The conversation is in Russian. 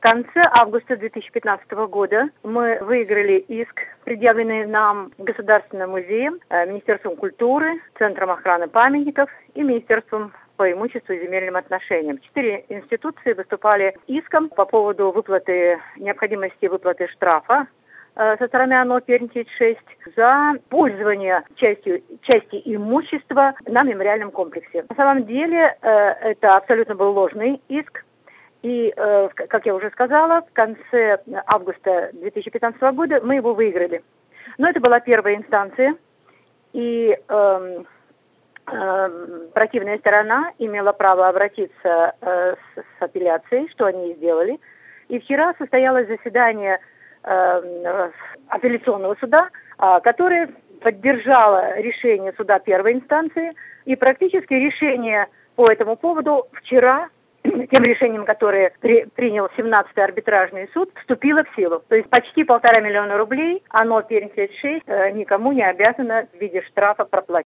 конце августа 2015 года мы выиграли иск, предъявленный нам Государственным музеем, Министерством культуры, Центром охраны памятников и Министерством по имуществу и земельным отношениям. 4 институции выступали иском по поводу необходимости выплаты штрафа со стороны ОНО Пермь-36 за пользование части имущества на мемориальном комплексе. На самом деле это абсолютно был ложный иск. И, как я уже сказала, в конце августа 2015 года мы его выиграли. Но это была первая инстанция, и противная сторона имела право обратиться с апелляцией, что они и сделали. И вчера состоялось заседание апелляционного суда, которое поддержало решение суда первой инстанции, и практически решение по этому поводу вчера, тем решением, которое принял 17-й арбитражный суд, вступило в силу. То есть почти 1,5 миллиона рублей ОНО Пермь-36 никому не обязано в виде штрафа проплатить.